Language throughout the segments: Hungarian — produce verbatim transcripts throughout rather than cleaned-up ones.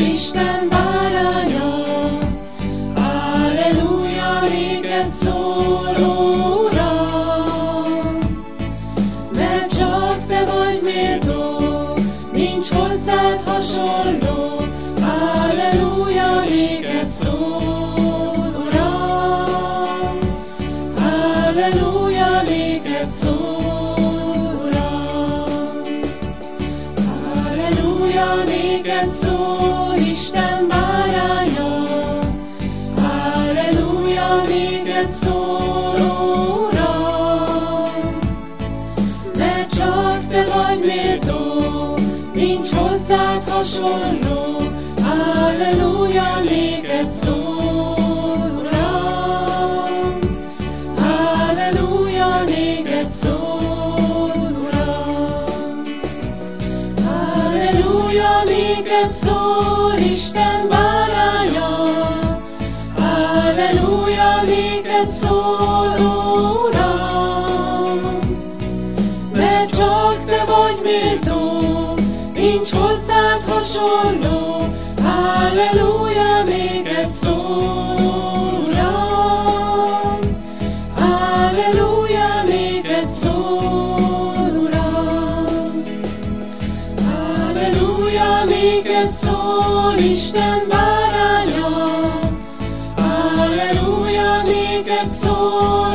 Isten báránya, halleluja, néked szól, Uram, mert csak te vagy méltó, nincs hozzád hasonló, halleluja, néked szól, Uram, halleluja, néked szól, Uram, halleluja, néked szól, Isten báránya, halleluja, néked szól, Uram, mert csak te vagy méltó, nincs hozzád hasonló, halleluja, néked szól, Uram, halleluja, néked szól, Uram, halleluja, néked szól, Isten báránya, halleluja, néked szól, Uram, mert csak te vagy méltó, nincs hozzád hasonló, halleluja, néked szól, Uram, halleluja, néked szól, Uram, halleluja, néked szól, Isten báránya, halleluja, néked szól,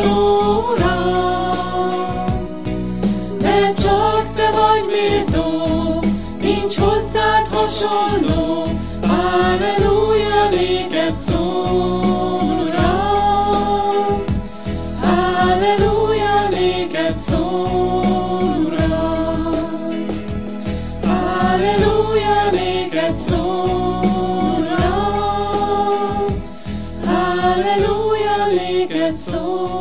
Uram, mert csak te vagy méltó, nincs hozzád hasonló, halleluja, néked szól, Uram, halleluja, néked szól, Uram, halleluja, néked szól, Uram, halleluja, néked szól.